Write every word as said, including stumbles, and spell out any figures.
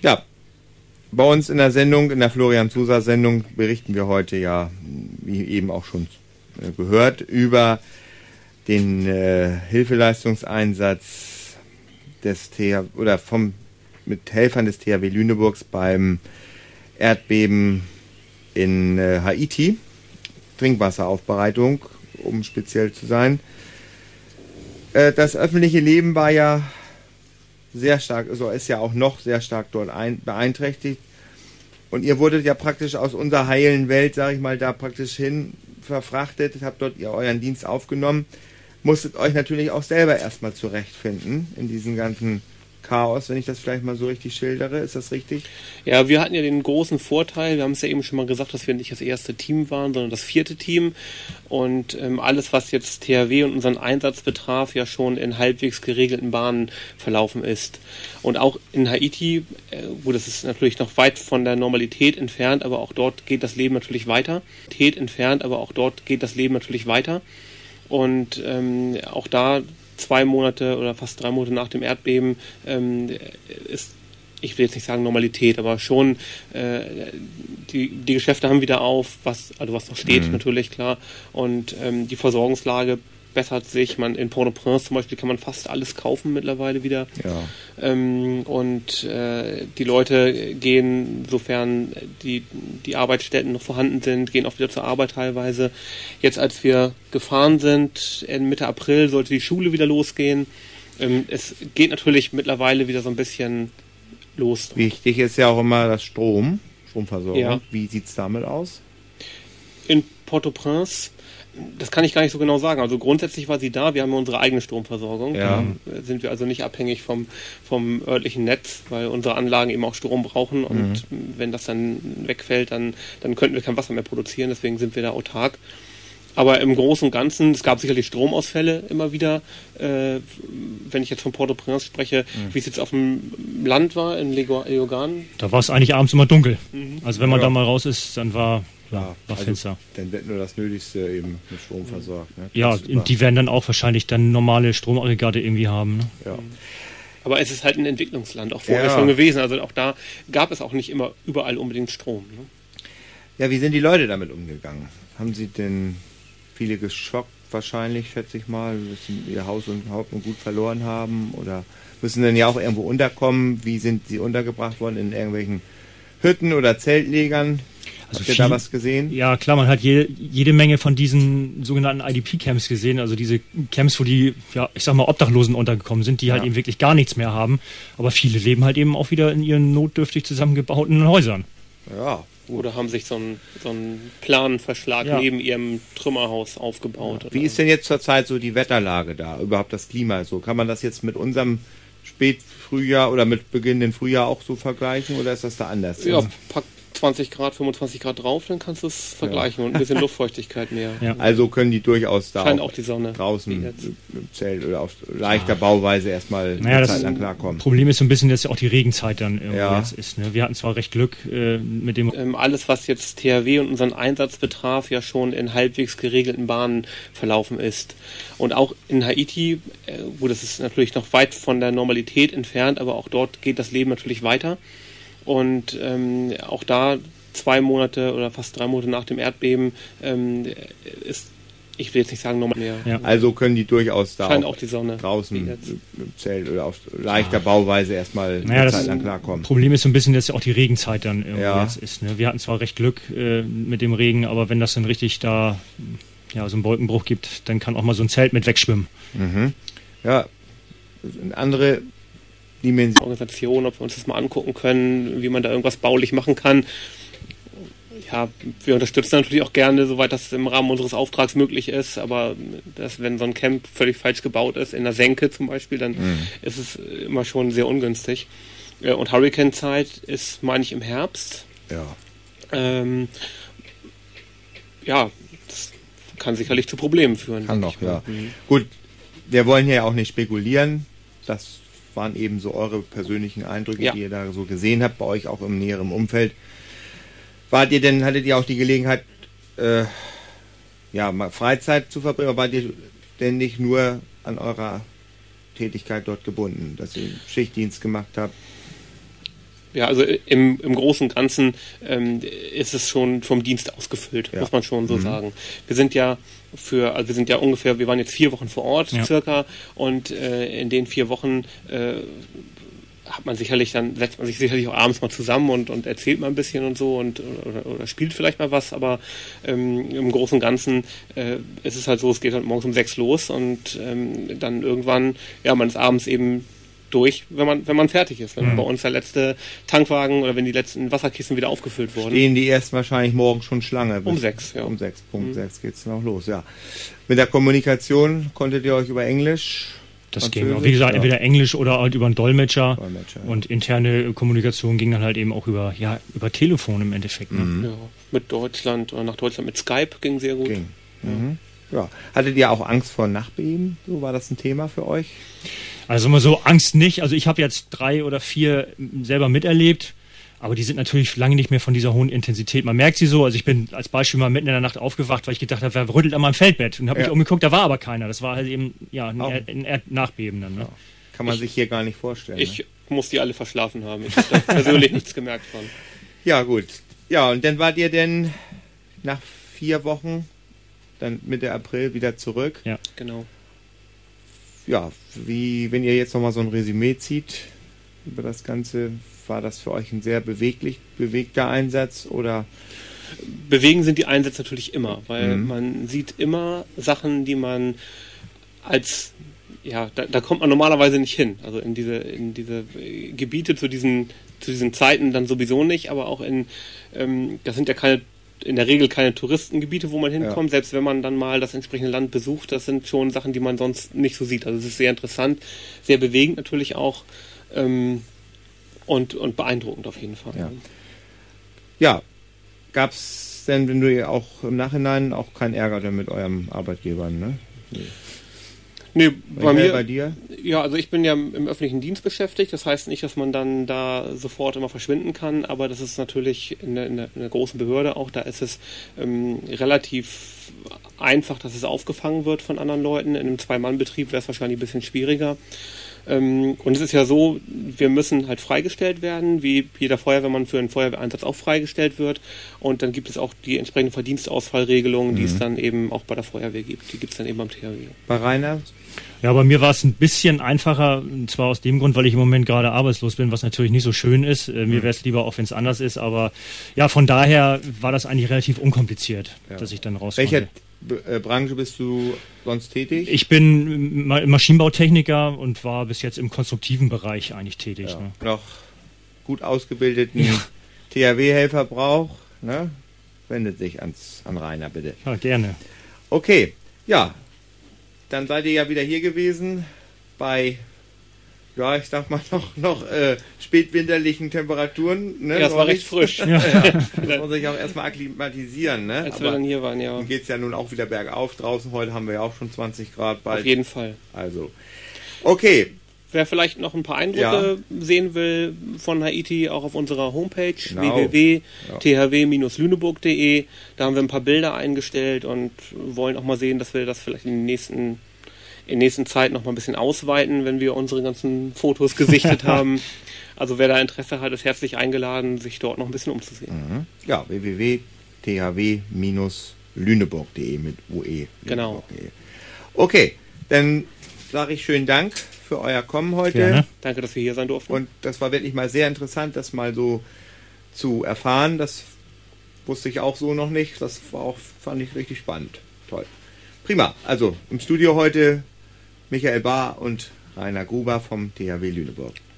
Ja, bei uns in der Sendung, in der Florian-Zuser-Sendung, berichten wir heute ja, wie eben auch schon äh, gehört, über den äh, Hilfeleistungseinsatz des T H W oder vom mit Helfern des T H W Lüneburgs beim Erdbeben in äh, Haiti. Trinkwasseraufbereitung, um speziell zu sein. Äh, das öffentliche Leben war ja sehr stark, also ist ja auch noch sehr stark dort ein, beeinträchtigt. Und ihr wurdet ja praktisch aus unserer heilen Welt, sage ich mal, da praktisch hin verfrachtet, habt dort ihr euren Dienst aufgenommen, musstet euch natürlich auch selber erstmal zurechtfinden in diesem ganzen Chaos, wenn ich das vielleicht mal so richtig schildere. Ist das richtig? Ja, wir hatten ja den großen Vorteil, wir haben es ja eben schon mal gesagt, dass wir nicht das erste Team waren, sondern das vierte Team. Und ähm, alles, was jetzt T H W und unseren Einsatz betraf, ja schon in halbwegs geregelten Bahnen verlaufen ist. Und auch in Haiti, äh, gut, das ist natürlich noch weit von der Normalität entfernt, aber auch dort geht das Leben natürlich weiter. Normalität entfernt, aber auch dort geht das Leben natürlich weiter. Und ähm, auch da zwei Monate oder fast drei Monate nach dem Erdbeben ähm, ist, ich will jetzt nicht sagen Normalität, aber schon äh, die, die Geschäfte haben wieder auf, was also was noch steht, mhm. natürlich, klar. Und ähm, die Versorgungslage bessert sich. Man, in Port-au-Prince zum Beispiel kann man fast alles kaufen mittlerweile wieder. Ja. Ähm, und äh, die Leute gehen, sofern die, die Arbeitsstätten noch vorhanden sind, gehen auch wieder zur Arbeit teilweise. Jetzt, als wir gefahren sind, Mitte April, sollte die Schule wieder losgehen. Ähm, es geht natürlich mittlerweile wieder so ein bisschen los. Wichtig ist ja auch immer das Strom, Stromversorgung. Ja. Wie sieht es damit aus? In Port-au-Prince, das kann ich gar nicht so genau sagen. Also grundsätzlich war sie da. Wir haben ja unsere eigene Stromversorgung. Ja. Da sind wir also nicht abhängig vom, vom örtlichen Netz, weil unsere Anlagen eben auch Strom brauchen. Und mhm. wenn das dann wegfällt, dann, dann könnten wir kein Wasser mehr produzieren. Deswegen sind wir da autark. Aber im Großen und Ganzen, es gab sicherlich Stromausfälle immer wieder. Äh, wenn ich jetzt von Port-au-Prince spreche, mhm. wie es jetzt auf dem Land war, in Leogane. Da war es eigentlich abends immer dunkel. Mhm. Also wenn man ja. da mal raus ist, dann war... Ja, Ja, war also Fenster. Dann wird nur das Nötigste eben mit Strom versorgt. Ne? Ja, und die werden dann auch wahrscheinlich dann normale Stromaggregate irgendwie haben. Ne? Ja. Aber es ist halt ein Entwicklungsland, auch vorher Ja. schon gewesen. Also auch da gab es auch nicht immer überall unbedingt Strom. Ne? Ja, wie sind die Leute damit umgegangen? Haben sie denn viele geschockt wahrscheinlich, schätze ich mal, dass sie ihr Haus und Haupt und Gut verloren haben? Oder müssen dann ja auch irgendwo unterkommen? Wie sind sie untergebracht worden? In irgendwelchen Hütten oder Zeltlegern? Also Habt ihr viel, da was gesehen? Ja, klar, man hat je, jede Menge von diesen sogenannten I D P-Camps gesehen, also diese Camps, wo die, ja, ich sag mal, Obdachlosen untergekommen sind, die halt Ja. eben wirklich gar nichts mehr haben. Aber viele leben halt eben auch wieder in ihren notdürftig zusammengebauten Häusern. Ja. Oder haben sich so einen, so einen Planverschlag Ja. neben ihrem Trümmerhaus aufgebaut. Wie ist denn jetzt zurzeit so die Wetterlage da? Überhaupt das Klima so? Kann man das jetzt mit unserem Spätfrühjahr oder mit beginnendem Frühjahr auch so vergleichen oder ist das da anders? Ja, pack zwanzig Grad, fünfundzwanzig Grad drauf, dann kannst du es vergleichen. Ja. Und ein bisschen Luftfeuchtigkeit mehr. Ja. Also können die durchaus da Scheint auch, auch die Sonne draußen im Zelt oder auf leichter ja. Bauweise erstmal naja, eine das Zeit lang klarkommen. Problem ist so ein bisschen, dass ja auch die Regenzeit dann irgendwie Ja. jetzt ist. Ne? Wir hatten zwar recht Glück äh, mit dem... Ähm, alles, was jetzt T H W und unseren Einsatz betraf, ja schon in halbwegs geregelten Bahnen verlaufen ist. Und auch in Haiti, äh, gut, das ist natürlich noch weit von der Normalität entfernt, aber auch dort geht das Leben natürlich weiter. Und ähm, auch da zwei Monate oder fast drei Monate nach dem Erdbeben ähm, ist, ich will jetzt nicht sagen normal mehr. Ja. Also können die durchaus da Scheint auch, auch die Sonne draußen im Zelt oder auf leichter Bauweise erstmal naja, eine das Zeit lang klarkommen. Problem ist so ein bisschen, dass ja auch die Regenzeit dann irgendwie Ja. jetzt ist. Ne? Wir hatten zwar recht Glück äh, mit dem Regen, aber wenn das dann richtig da ja, so einen Wolkenbruch gibt, dann kann auch mal so ein Zelt mit wegschwimmen. Mhm. Ja, eine andere Dimension. Organisation, ob wir uns das mal angucken können, wie man da irgendwas baulich machen kann. Ja, wir unterstützen natürlich auch gerne, soweit das im Rahmen unseres Auftrags möglich ist, aber das, wenn so ein Camp völlig falsch gebaut ist, in der Senke zum Beispiel, dann mhm. ist es immer schon sehr ungünstig. Und Hurricane-Zeit ist, meine ich, im Herbst. Ja. Ähm, ja, das kann sicherlich zu Problemen führen. Kann noch, ja. Mhm. Gut, wir wollen hier ja auch nicht spekulieren. Das waren eben so eure persönlichen Eindrücke, ja. die ihr da so gesehen habt, bei euch auch im näheren Umfeld. Wart ihr denn, hattet ihr auch die Gelegenheit, äh, ja, mal Freizeit zu verbringen, oder wart ihr denn nicht nur an eurer Tätigkeit dort gebunden, dass ihr Schichtdienst gemacht habt? Ja, also im, im Großen und Ganzen ähm, ist es schon vom Dienst ausgefüllt, ja. muss man schon so mhm. sagen. Wir sind ja für, also wir sind ja ungefähr, wir waren jetzt vier Wochen vor Ort ja. circa und äh, in den vier Wochen äh, hat man sicherlich dann, setzt man sich sicherlich auch abends mal zusammen und, und erzählt mal ein bisschen und so und oder, oder spielt vielleicht mal was, aber ähm, im Großen und Ganzen äh, ist es halt so, es geht halt morgens um sechs los und ähm, dann irgendwann, ja, man ist abends eben durch, wenn man wenn man fertig ist. Wenn mhm. bei uns der letzte Tankwagen oder wenn die letzten Wasserkisten wieder aufgefüllt wurden. Stehen die erst wahrscheinlich morgen schon Schlange. Um sechs, ja. Um sechs, Punkt mhm. sechs geht's noch los, ja. Mit der Kommunikation konntet ihr euch über Englisch... Das ging auch. Wie gesagt, ja. entweder Englisch oder halt über einen Dolmetscher. Dolmetscher ja. Und interne Kommunikation ging dann halt eben auch über, ja, über Telefon im Endeffekt. Ne? Mhm. Ja, mit Deutschland oder nach Deutschland mit Skype ging sehr gut. Ging. Mhm. Ja. Hattet ihr auch Angst vor Nachbeben? So, war das ein Thema für euch? Also immer so Angst nicht. Also ich habe jetzt drei oder vier selber miterlebt. Aber die sind natürlich lange nicht mehr von dieser hohen Intensität. Man merkt sie so. Also ich bin als Beispiel mal mitten in der Nacht aufgewacht, weil ich gedacht habe, wer rüttelt an meinem Feldbett? Und habe ja. mich umgeguckt, da war aber keiner. Das war halt eben ja ein, Erd, ein Erdnachbeben dann. Ne? Ja. Kann man ich, sich hier gar nicht vorstellen. Ich ne? muss die alle verschlafen haben. Ich habe da persönlich nichts gemerkt von. Ja gut. Ja, und dann wart ihr denn nach vier Wochen, dann Mitte April wieder zurück. Ja, genau. Ja, wie, wenn ihr jetzt nochmal so ein Resümee zieht über das Ganze, war das für euch ein sehr beweglich, bewegter Einsatz oder? Bewegen sind die Einsätze natürlich immer, weil mhm. man sieht immer Sachen, die man als, ja, da, da kommt man normalerweise nicht hin. Also in diese, in diese Gebiete zu diesen, zu diesen Zeiten dann sowieso nicht, aber auch in, ähm, das sind ja keine, in der Regel keine Touristengebiete, wo man hinkommt, ja. selbst wenn man dann mal das entsprechende Land besucht, das sind schon Sachen, die man sonst nicht so sieht. Also es ist sehr interessant, sehr bewegend natürlich auch, ähm, Und, und beeindruckend auf jeden Fall. Ja, ja. Gab es denn, wenn du auch im Nachhinein auch keinen Ärger mit eurem Arbeitgeber, ne? Nee, nee bei, bei mir. Bei dir? Ja, also ich bin ja im öffentlichen Dienst beschäftigt. Das heißt nicht, dass man dann da sofort immer verschwinden kann, aber das ist natürlich in der, in der, in der großen Behörde auch, da ist es ähm, relativ einfach, dass es aufgefangen wird von anderen Leuten. In einem Zwei-Mann-Betrieb wäre es wahrscheinlich ein bisschen schwieriger. Ähm, und es ist ja so, wir müssen halt freigestellt werden, wie jeder Feuerwehrmann für einen Feuerwehreinsatz auch freigestellt wird. Und dann gibt es auch die entsprechenden Verdienstausfallregelungen, mhm. die es dann eben auch bei der Feuerwehr gibt. Die gibt es dann eben beim T H W. Bei Rainer? Ja, bei mir war es ein bisschen einfacher, und zwar aus dem Grund, weil ich im Moment gerade arbeitslos bin, was natürlich nicht so schön ist. Äh, mir wäre es lieber auch, wenn es anders ist, aber ja, von daher war das eigentlich relativ unkompliziert, ja. dass ich dann raus konnte. Welche B- äh, Branche bist du sonst tätig? Ich bin Ma- Maschinenbautechniker und war bis jetzt im konstruktiven Bereich eigentlich tätig. Ja. Ne? Noch gut ausgebildeten ja. T H W-Helfer braucht, ne? Wendet sich ans, an Rainer, bitte. Ja, gerne. Okay, ja, dann seid ihr ja wieder hier gewesen bei, ja, ich sag mal noch, noch äh, spätwinterlichen Temperaturen. Ne? Ja, es war recht frisch. Ja. Ja. Das muss sich auch erstmal akklimatisieren. Ne? Als wir dann hier waren, ja. Dann geht es ja nun auch wieder bergauf. Draußen heute haben wir ja auch schon zwanzig Grad bald. Auf jeden Fall. Also, okay. Wer vielleicht noch ein paar Eindrücke ja. sehen will von Haiti, auch auf unserer Homepage genau. w w w punkt t h w Bindestrich lüneburg punkt d e. Da haben wir ein paar Bilder eingestellt und wollen auch mal sehen, dass wir das vielleicht in den nächsten, in der nächsten Zeit noch mal ein bisschen ausweiten, wenn wir unsere ganzen Fotos gesichtet haben. Also wer da Interesse hat, ist herzlich eingeladen, sich dort noch ein bisschen umzusehen. Mhm. Ja, w w w punkt t h w Bindestrich lüneburg punkt d e mit U E. Genau. Okay, dann sage ich schönen Dank für euer Kommen heute. Gerne. Danke, dass wir hier sein durften. Und das war wirklich mal sehr interessant, das mal so zu erfahren. Das wusste ich auch so noch nicht. Das war auch, fand ich richtig spannend. Toll. Prima. Also im Studio heute Michael Bahr und Rainer Gruber vom T H W Lüneburg.